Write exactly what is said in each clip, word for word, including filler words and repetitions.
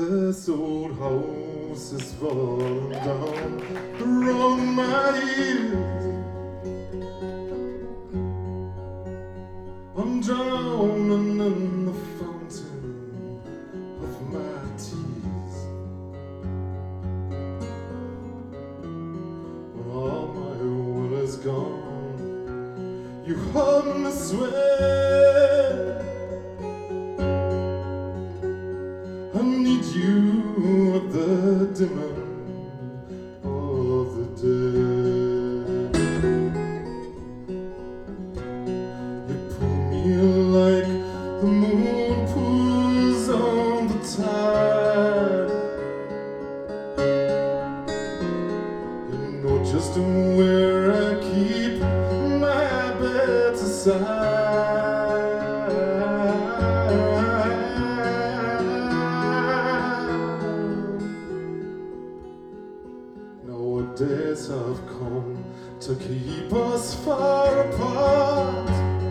This old house is falling down around my ears. I'm drowning in the fountain of my tears. When all my will is gone, you hold me swear. I need you at the dimming of the day. You pull me like the moon pulls on the tide. You know just where I keep my better side. Days have come to keep us far apart.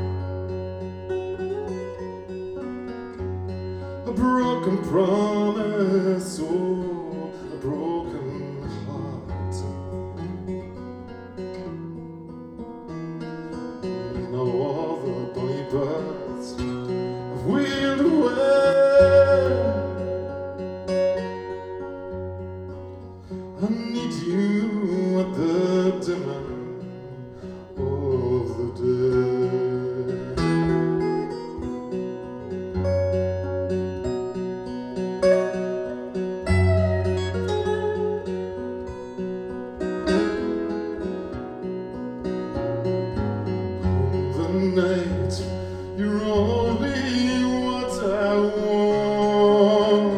A broken promise, oh, a broken heart. Now all the bunny birds have wheeled away. I need you at the dimming of the day. On the night, you're only what I want.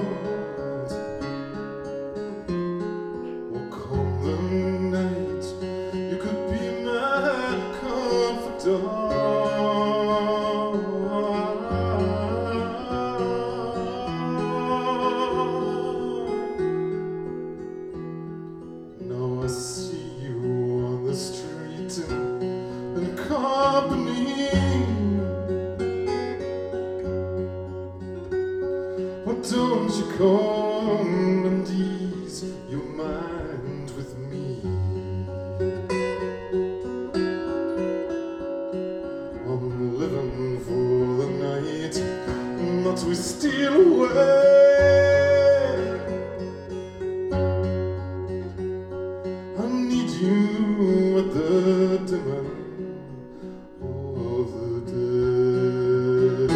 Now I see you on the street in company. Why don't you come and ease your mind with me? I'm living for the night, not we steal away. I need you at the dimming of the day.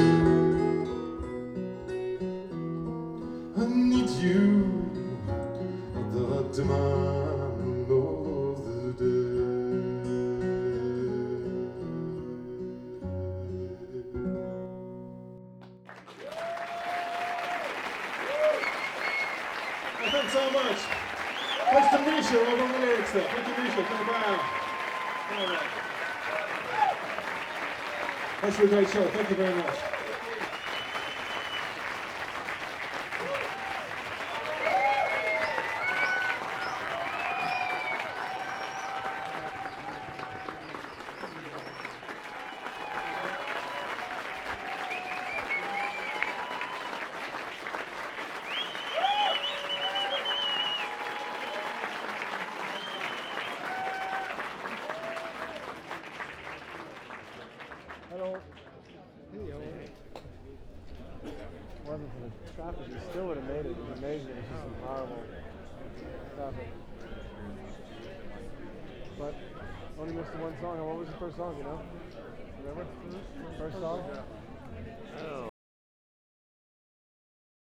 I need you at the dimming of the day. Thanks so much. Thanks to Misha over the lyrics there. Thank you, Misha. Come down. All right. Thanks for a great show. Thank you very much. Hello. Hey, wasn't for the traffic, you still would have made it. It was amazing. It was just some horrible traffic. But only missed the one song. And what was the first song, you know? Remember? First song? Oh,